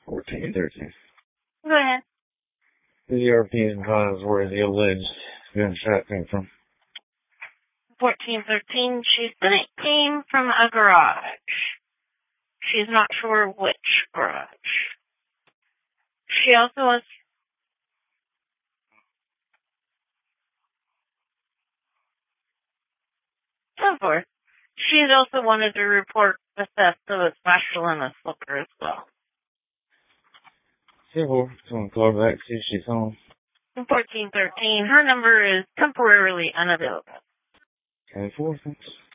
1413. Go ahead. The European cause where the alleged gunshot came from. 1413, she said it came from a garage. She's not sure which garage. She also was... So forth. She's also wanted to report the theft of a special and a slipper as well. 10-4. Someone call her back, see if she's home. 1413, her number is temporarily unavailable. 10-4, thanks.